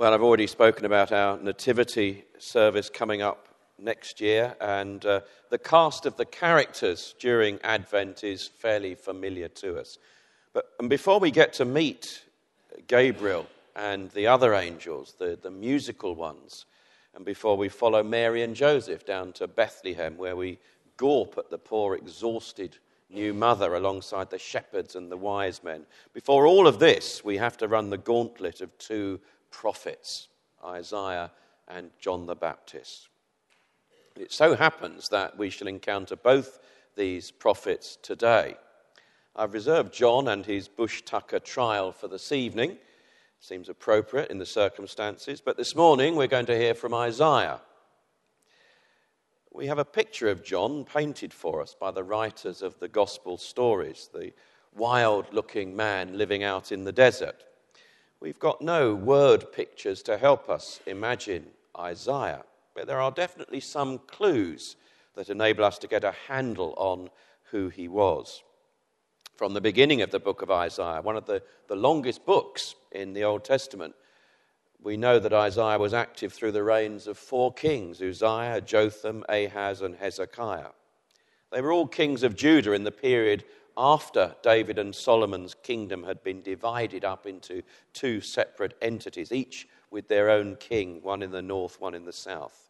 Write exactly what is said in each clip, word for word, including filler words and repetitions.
Well, I've already spoken about our nativity service coming up next year, and uh, the cast of the characters during Advent is fairly familiar to us. But and before we get to meet Gabriel and the other angels, the, the musical ones, and before we follow Mary and Joseph down to Bethlehem, where we gawp at the poor, exhausted new mother alongside the shepherds and the wise men, before all of this, we have to run the gauntlet of two prophets, Isaiah and John the Baptist. It so happens that we shall encounter both these prophets today. I've reserved John and his bush tucker trial for this evening. Seems appropriate in the circumstances. But this morning we're going to hear from Isaiah. We have a picture of John painted for us by the writers of the gospel stories, the wild-looking man living out in the desert. We've got no word pictures to help us imagine Isaiah, but there are definitely some clues that enable us to get a handle on who he was. From the beginning of the book of Isaiah, one of the, the longest books in the Old Testament, we know that Isaiah was active through the reigns of four kings, Uzziah, Jotham, Ahaz, and Hezekiah. They were all kings of Judah in the period after David and Solomon's kingdom had been divided up into two separate entities, each with their own king, one in the north, one in the south.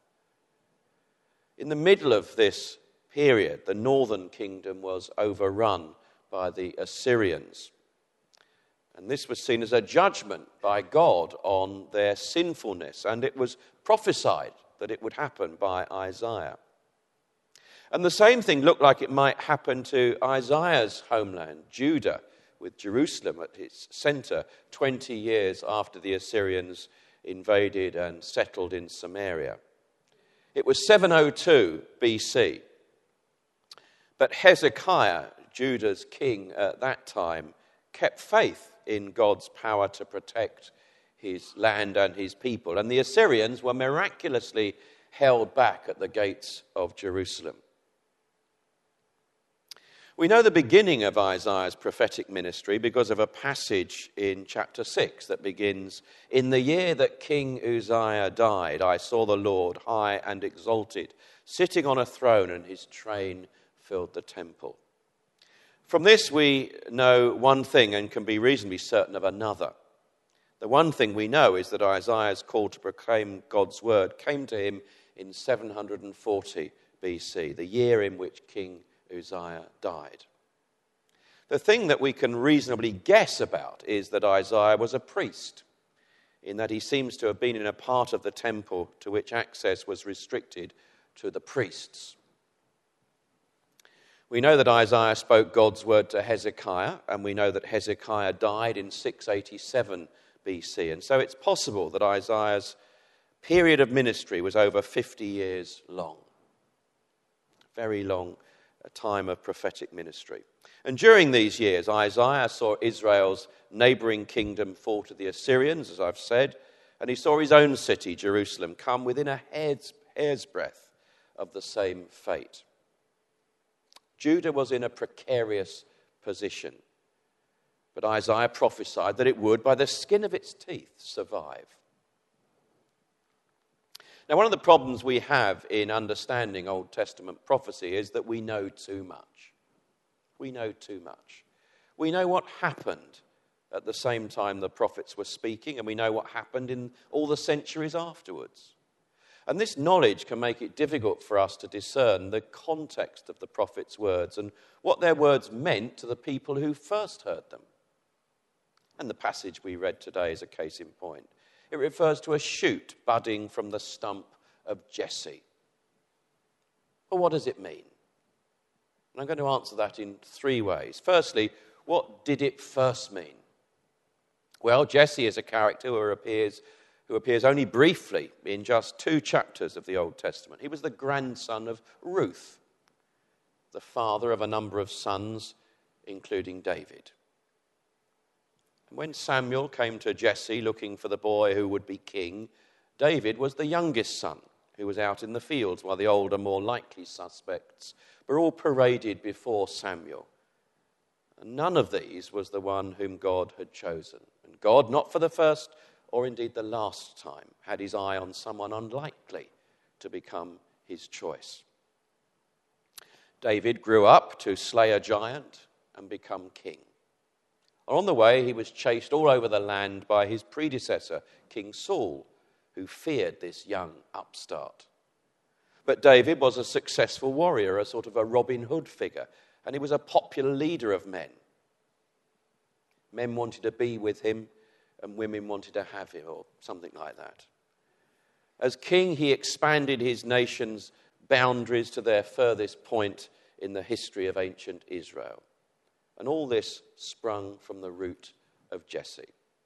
In the middle of this period, the northern kingdom was overrun by the Assyrians. And this was seen as a judgment by God on their sinfulness, and it was prophesied that it would happen by Isaiah. And the same thing looked like it might happen to Isaiah's homeland, Judah, with Jerusalem at its center, twenty years after the Assyrians invaded and settled in Samaria. It was seven oh two B C. But Hezekiah, Judah's king at that time, kept faith in God's power to protect his land and his people. And the Assyrians were miraculously held back at the gates of Jerusalem. We know the beginning of Isaiah's prophetic ministry because of a passage in chapter six that begins, "In the year that King Uzziah died, I saw the Lord high and exalted, sitting on a throne, and his train filled the temple." From this we know one thing and can be reasonably certain of another. The one thing we know is that Isaiah's call to proclaim God's word came to him in seven forty B C, the year in which King Uzziah died. The thing that we can reasonably guess about is that Isaiah was a priest, in that he seems to have been in a part of the temple to which access was restricted to the priests. We know that Isaiah spoke God's word to Hezekiah, and we know that Hezekiah died in six eighty-seven B C. And so it's possible that Isaiah's period of ministry was over fifty years long. Very long a time of prophetic ministry. And during these years, Isaiah saw Israel's neighboring kingdom fall to the Assyrians, as I've said, and he saw his own city, Jerusalem, come within a hair's, hair's breadth of the same fate. Judah was in a precarious position, but Isaiah prophesied that it would, by the skin of its teeth, survive. Now, one of the problems we have in understanding Old Testament prophecy is that we know too much. We know too much. We know what happened at the same time the prophets were speaking, and we know what happened in all the centuries afterwards. And this knowledge can make it difficult for us to discern the context of the prophets' words and what their words meant to the people who first heard them. And the passage we read today is a case in point. It refers to a shoot budding from the stump of Jesse. Well, what does it mean? And I'm going to answer that in three ways. Firstly, what did it first mean? Well, Jesse is a character who appears, who appears only briefly in just two chapters of the Old Testament. He was the grandson of Ruth, the father of a number of sons, including David. When Samuel came to Jesse looking for the boy who would be king, David was the youngest son who was out in the fields while the older, more likely suspects were all paraded before Samuel. And none of these was the one whom God had chosen. And God, not for the first or indeed the last time, had his eye on someone unlikely to become his choice. David grew up to slay a giant and become king. On the way, he was chased all over the land by his predecessor, King Saul, who feared this young upstart. But David was a successful warrior, a sort of a Robin Hood figure, and he was a popular leader of men. Men wanted to be with him, and women wanted to have him, or something like that. As king, he expanded his nation's boundaries to their furthest point in the history of ancient Israel. And all this sprung from the root of Jesse.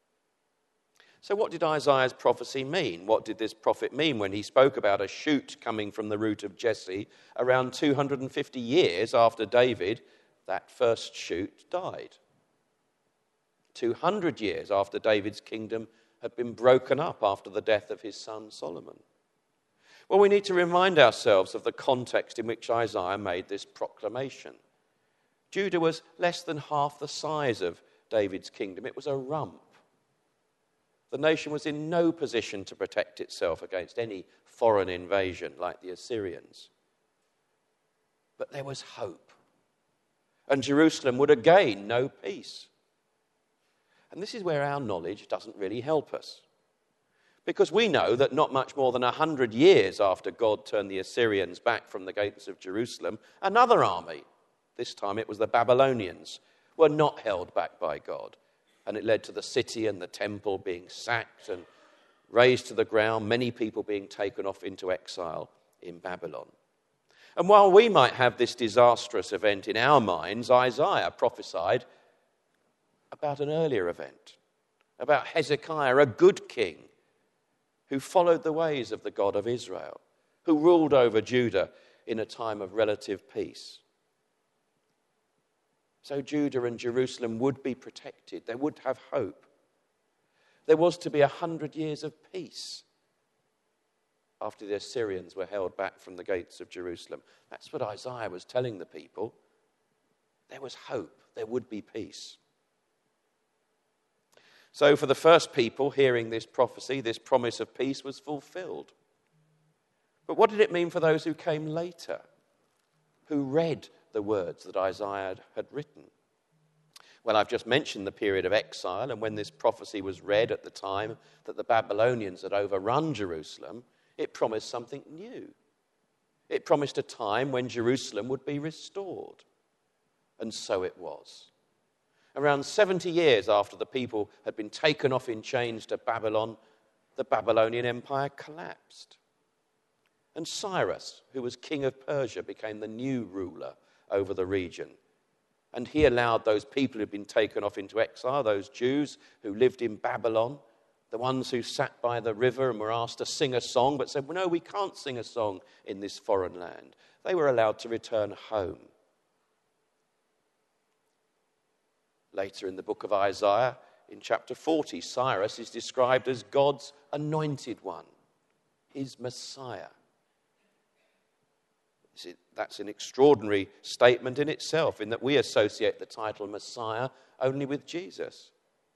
So what did Isaiah's prophecy mean? What did this prophet mean when he spoke about a shoot coming from the root of Jesse around two hundred fifty years after David, that first shoot, died? two hundred years after David's kingdom had been broken up after the death of his son Solomon. Well, we need to remind ourselves of the context in which Isaiah made this proclamation. Judah was less than half the size of David's kingdom. It was a rump. The nation was in no position to protect itself against any foreign invasion like the Assyrians. But there was hope. And Jerusalem would again know peace. And this is where our knowledge doesn't really help us. Because we know that not much more than a hundred years after God turned the Assyrians back from the gates of Jerusalem, another army, this time it was the Babylonians, were not held back by God. And it led to the city and the temple being sacked and razed to the ground, many people being taken off into exile in Babylon. And while we might have this disastrous event in our minds, Isaiah prophesied about an earlier event, about Hezekiah, a good king who followed the ways of the God of Israel, who ruled over Judah in a time of relative peace. So Judah and Jerusalem would be protected. They would have hope. There was to be a hundred years of peace after the Assyrians were held back from the gates of Jerusalem. That's what Isaiah was telling the people. There was hope. There would be peace. So for the first people hearing this prophecy, this promise of peace was fulfilled. But what did it mean for those who came later, who read the words that Isaiah had written? Well, I've just mentioned the period of exile, and when this prophecy was read at the time that the Babylonians had overrun Jerusalem, it promised something new. It promised a time when Jerusalem would be restored. And so it was. Around seventy years after the people had been taken off in chains to Babylon, the Babylonian Empire collapsed. And Cyrus, who was king of Persia, became the new ruler over the region. And he allowed those people who had been taken off into exile, those Jews who lived in Babylon, the ones who sat by the river and were asked to sing a song, but said, well, no, we can't sing a song in this foreign land. They were allowed to return home. Later in the book of Isaiah, in chapter forty, Cyrus is described as God's anointed one, his Messiah. That's an extraordinary statement in itself, in that we associate the title Messiah only with Jesus.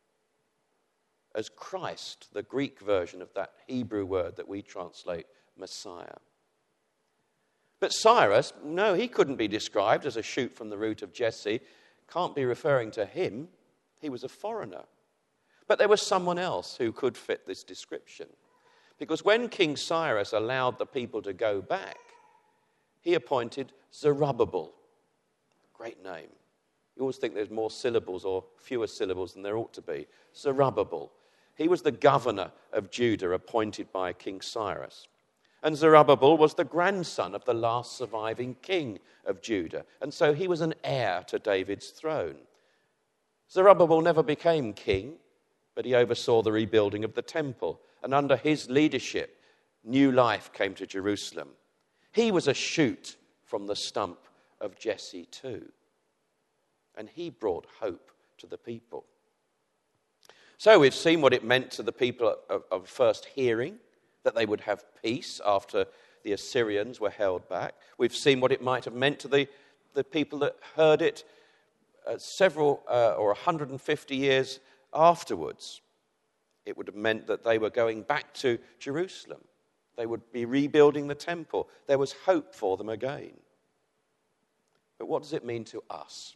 As Christ, the Greek version of that Hebrew word that we translate Messiah. But Cyrus, no, he couldn't be described as a shoot from the root of Jesse. Can't be referring to him. He was a foreigner. But there was someone else who could fit this description. Because when King Cyrus allowed the people to go back, he appointed Zerubbabel. Great name. You always think there's more syllables or fewer syllables than there ought to be. Zerubbabel. He was the governor of Judah appointed by King Cyrus. And Zerubbabel was the grandson of the last surviving king of Judah. And so he was an heir to David's throne. Zerubbabel never became king, but he oversaw the rebuilding of the temple. And under his leadership, new life came to Jerusalem. He was a shoot from the stump of Jesse too. And he brought hope to the people. So we've seen what it meant to the people of, of first hearing, that they would have peace after the Assyrians were held back. We've seen what it might have meant to the, the people that heard it uh, several uh, or one hundred fifty years afterwards. It would have meant that they were going back to Jerusalem. They would be rebuilding the temple. There was hope for them again. But what does it mean to us?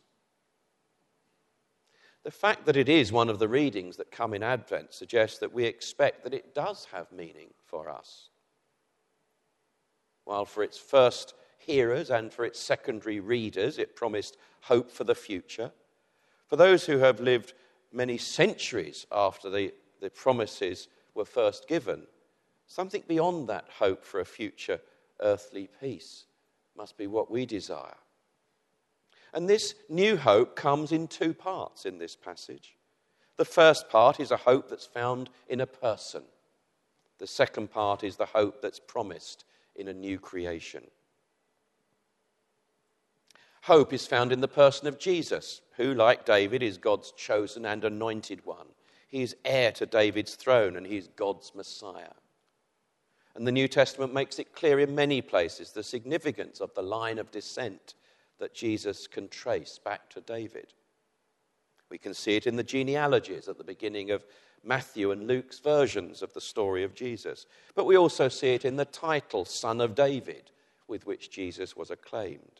The fact that it is one of the readings that come in Advent suggests that we expect that it does have meaning for us. While for its first hearers and for its secondary readers it promised hope for the future, for those who have lived many centuries after the, the promises were first given, something beyond that hope for a future earthly peace must be what we desire. And this new hope comes in two parts in this passage. The first part is a hope that's found in a person. The second part is the hope that's promised in a new creation. Hope is found in the person of Jesus, who, like David, is God's chosen and anointed one. He is heir to David's throne and he is God's Messiah. And the New Testament makes it clear in many places the significance of the line of descent that Jesus can trace back to David. We can see it in the genealogies at the beginning of Matthew and Luke's versions of the story of Jesus. But we also see it in the title, Son of David, with which Jesus was acclaimed.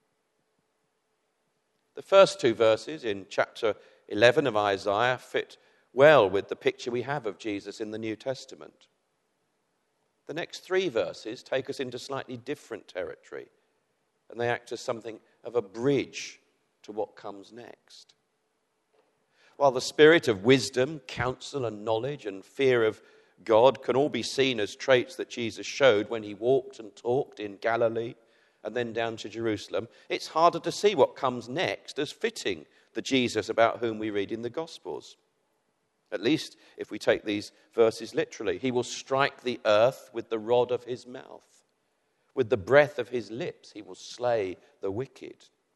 The first two verses in chapter eleven of Isaiah fit well with the picture we have of Jesus in the New Testament. The next three verses take us into slightly different territory, and they act as something of a bridge to what comes next. While the spirit of wisdom, counsel and knowledge and fear of God can all be seen as traits that Jesus showed when he walked and talked in Galilee and then down to Jerusalem, it's harder to see what comes next as fitting the Jesus about whom we read in the Gospels. At least if we take these verses literally. He will strike the earth with the rod of his mouth. With the breath of his lips, he will slay the wicked.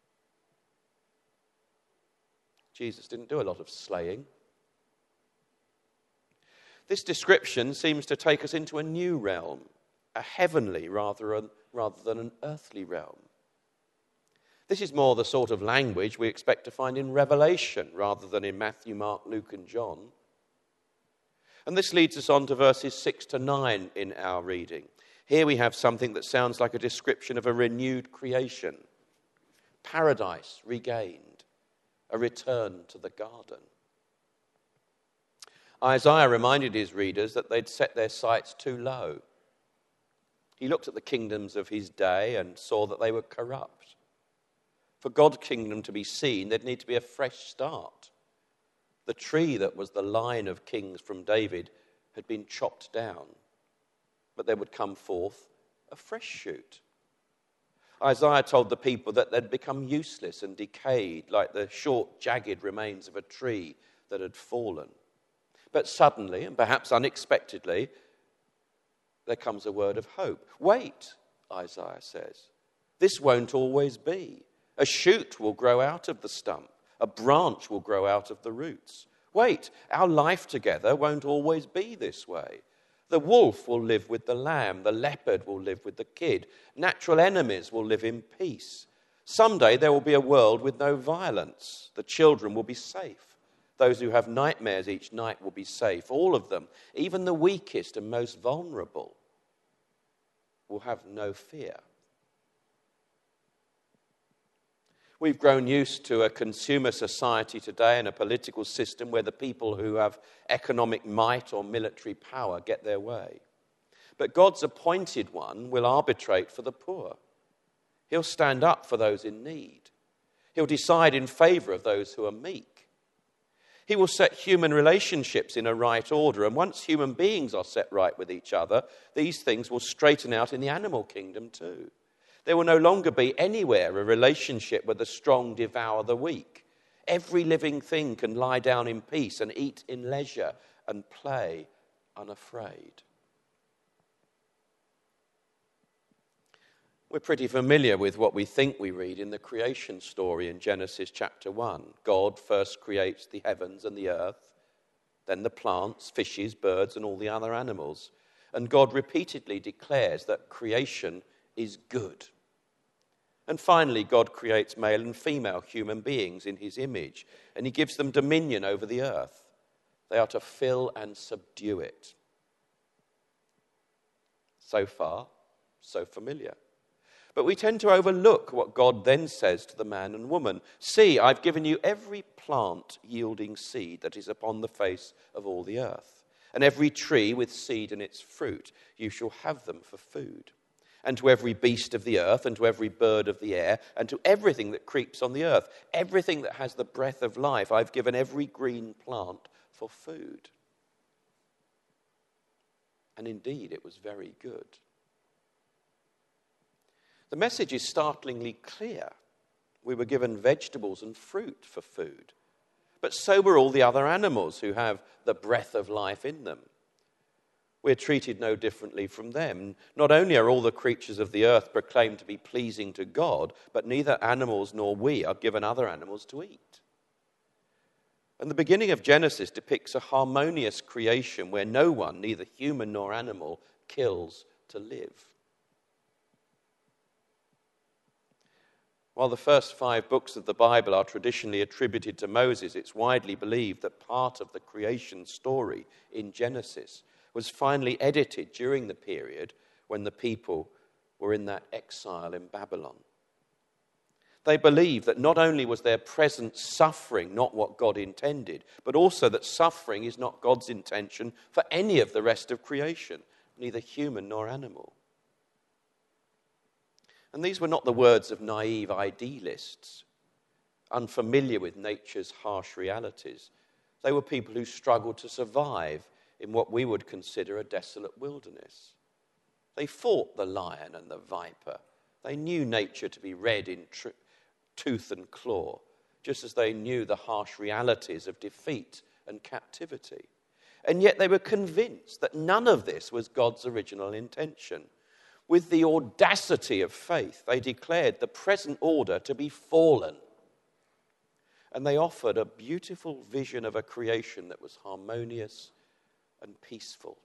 Jesus didn't do a lot of slaying. This description seems to take us into a new realm, a heavenly rather, rather than an earthly realm. This is more the sort of language we expect to find in Revelation rather than in Matthew, Mark, Luke and John. And this leads us on to verses six to nine in our reading. Here we have something that sounds like a description of a renewed creation. Paradise regained, a return to the garden. Isaiah reminded his readers that they'd set their sights too low. He looked at the kingdoms of his day and saw that they were corrupt. For God's kingdom to be seen, there'd need to be a fresh start. The tree that was the line of kings from David had been chopped down, but there would come forth a fresh shoot. Isaiah told the people that they'd become useless and decayed like the short, jagged remains of a tree that had fallen. But suddenly, and perhaps unexpectedly, there comes a word of hope. Wait, Isaiah says. This won't always be. A shoot will grow out of the stump. A branch will grow out of the roots. Wait, our life together won't always be this way. The wolf will live with the lamb. The leopard will live with the kid. Natural enemies will live in peace. Someday there will be a world with no violence. The children will be safe. Those who have nightmares each night will be safe. All of them, even the weakest and most vulnerable, will have no fear. We've grown used to a consumer society today and a political system where the people who have economic might or military power get their way. But God's appointed one will arbitrate for the poor. He'll stand up for those in need. He'll decide in favor of those who are meek. He will set human relationships in a right order, and once human beings are set right with each other, these things will straighten out in the animal kingdom too. There will no longer be anywhere a relationship where the strong devour the weak. Every living thing can lie down in peace and eat in leisure and play unafraid. We're pretty familiar with what we think we read in the creation story in Genesis chapter one. God first creates the heavens and the earth, then the plants, fishes, birds, and all the other animals. And God repeatedly declares that creation is good. And finally, God creates male and female human beings in his image, and he gives them dominion over the earth. They are to fill and subdue it. So far, so familiar. But we tend to overlook what God then says to the man and woman. See, I've given you every plant yielding seed that is upon the face of all the earth, and every tree with seed in its fruit. You shall have them for food. And to every beast of the earth, and to every bird of the air, and to everything that creeps on the earth, everything that has the breath of life, I've given every green plant for food. And indeed, it was very good. The message is startlingly clear. We were given vegetables and fruit for food, but so were all the other animals who have the breath of life in them. We're treated no differently from them. Not only are all the creatures of the earth proclaimed to be pleasing to God, but neither animals nor we are given other animals to eat. And the beginning of Genesis depicts a harmonious creation where no one, neither human nor animal, kills to live. While the first five books of the Bible are traditionally attributed to Moses, it's widely believed that part of the creation story in Genesis was finally edited during the period when the people were in that exile in Babylon. They believed that not only was their present suffering not what God intended, but also that suffering is not God's intention for any of the rest of creation, neither human nor animal. And these were not the words of naive idealists, unfamiliar with nature's harsh realities. They were people who struggled to survive in what we would consider a desolate wilderness. They fought the lion and the viper. They knew nature to be red in tr- tooth and claw, just as they knew the harsh realities of defeat and captivity. And yet they were convinced that none of this was God's original intention. With the audacity of faith, they declared the present order to be fallen. And they offered a beautiful vision of a creation that was harmonious and peaceful.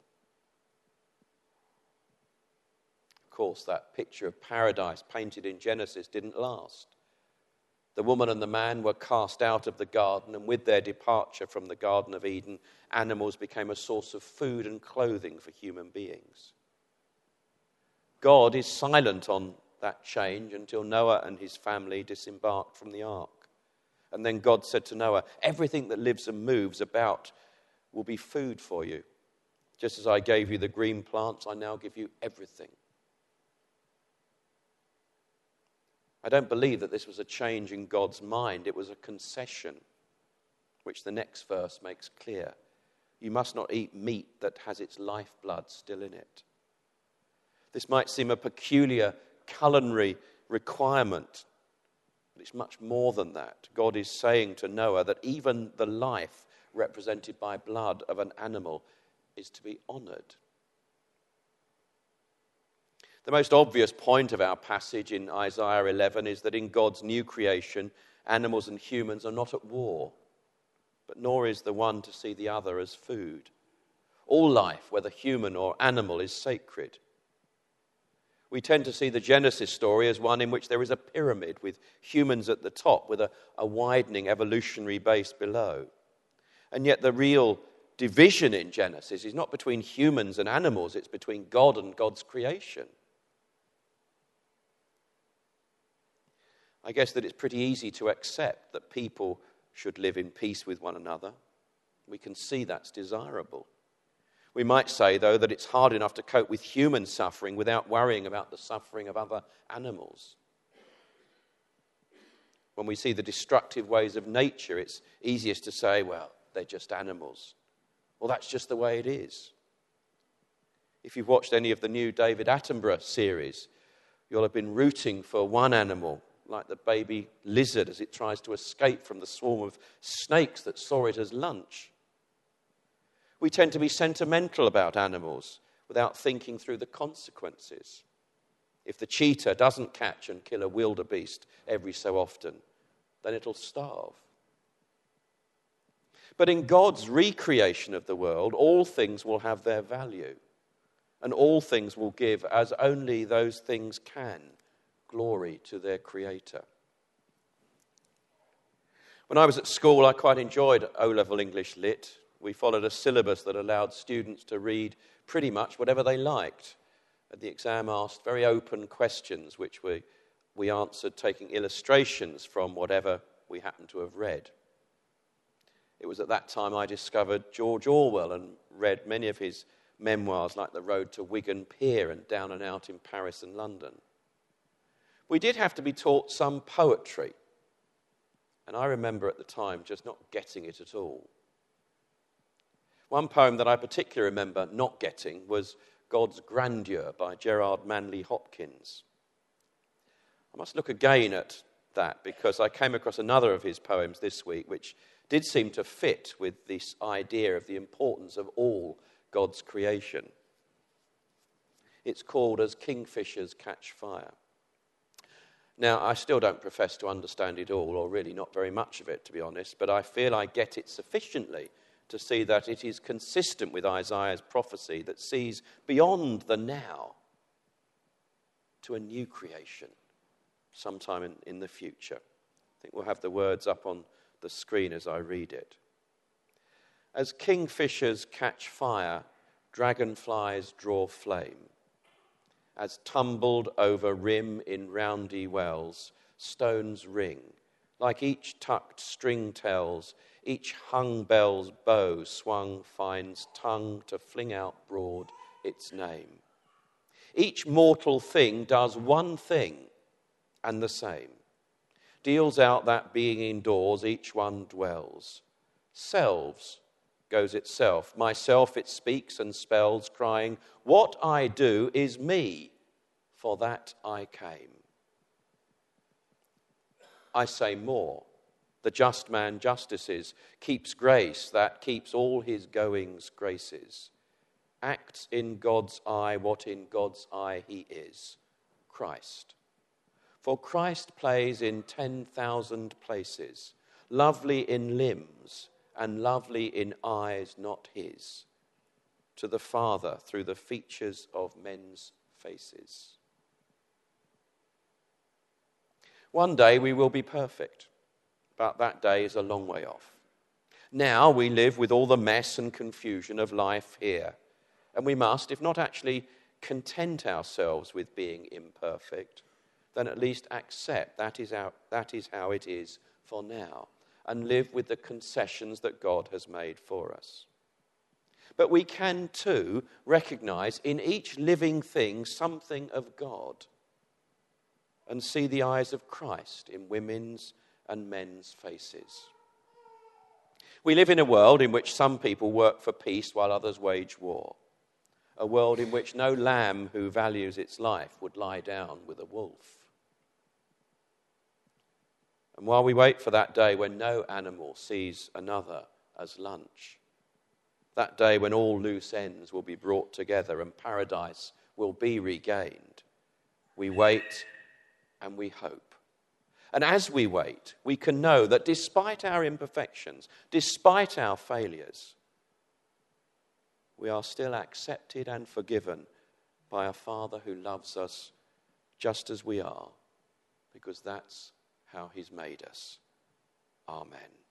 Of course, that picture of paradise painted in Genesis didn't last. The woman and the man were cast out of the garden, and with their departure from the Garden of Eden, animals became a source of food and clothing for human beings. God is silent on that change until Noah and his family disembarked from the ark. And then God said to Noah, everything that lives and moves about will be food for you. Just as I gave you the green plants, I now give you everything. I don't believe that this was a change in God's mind. It was a concession, which the next verse makes clear. You must not eat meat that has its lifeblood still in it. This might seem a peculiar culinary requirement, but it's much more than that. God is saying to Noah that even the life represented by blood of an animal is to be honored. The most obvious point of our passage in Isaiah eleven is that in God's new creation, animals and humans are not at war, but nor is the one to see the other as food. All life, whether human or animal, is sacred. We tend to see the Genesis story as one in which there is a pyramid with humans at the top, with a, a widening evolutionary base below. And yet the real division in Genesis is not between humans and animals, it's between God and God's creation. I guess that it's pretty easy to accept that people should live in peace with one another. We can see that's desirable. We might say, though, that it's hard enough to cope with human suffering without worrying about the suffering of other animals. When we see the destructive ways of nature, it's easiest to say, well, they're just animals. Well, that's just the way it is. If you've watched any of the new David Attenborough series, you'll have been rooting for one animal, like the baby lizard as it tries to escape from the swarm of snakes that saw it as lunch. We tend to be sentimental about animals without thinking through the consequences. If the cheetah doesn't catch and kill a wildebeest every so often, then it'll starve. But in God's recreation of the world, all things will have their value, and all things will give, as only those things can, glory to their Creator. When I was at school, I quite enjoyed O-level English Lit. We followed a syllabus that allowed students to read pretty much whatever they liked. And the exam asked very open questions, which we, we answered taking illustrations from whatever we happened to have read. It was at that time I discovered George Orwell and read many of his memoirs like The Road to Wigan Pier and Down and Out in Paris and London. We did have to be taught some poetry, and I remember at the time just not getting it at all. One poem that I particularly remember not getting was God's Grandeur by Gerard Manley Hopkins. I must look again at that because I came across another of his poems this week which did seem to fit with this idea of the importance of all God's creation. It's called As Kingfishers Catch Fire. Now, I still don't profess to understand it all, or really not very much of it, to be honest, but I feel I get it sufficiently to see that it is consistent with Isaiah's prophecy that sees beyond the now to a new creation sometime in, in the future. I think we'll have the words up on the screen as I read it. As kingfishers catch fire, dragonflies draw flame. As tumbled over rim in roundy wells, stones ring, like each tucked string tells, each hung bell's bow swung finds tongue to fling out broad its name. Each mortal thing does one thing and the same, deals out that being indoors each one dwells. Selves goes itself, myself it speaks and spells, crying, what I do is me, for that I came. I say more, the just man justices, keeps grace that keeps all his goings graces, acts in God's eye what in God's eye he is, Christ. For Christ plays in ten thousand places, lovely in limbs and lovely in eyes not his, to the Father through the features of men's faces. One day we will be perfect, but that day is a long way off. Now we live with all the mess and confusion of life here, and we must, if not actually content ourselves with being imperfect, then at least accept that is how, that is how it is for now, and live with the concessions that God has made for us. But we can too recognize in each living thing something of God, and see the eyes of Christ in women's and men's faces. We live in a world in which some people work for peace while others wage war. A world in which no lamb who values its life would lie down with a wolf. And while we wait for that day when no animal sees another as lunch, that day when all loose ends will be brought together and paradise will be regained, we wait and we hope. And as we wait, we can know that despite our imperfections, despite our failures, we are still accepted and forgiven by a Father who loves us just as we are, because that's how he's made us. Amen.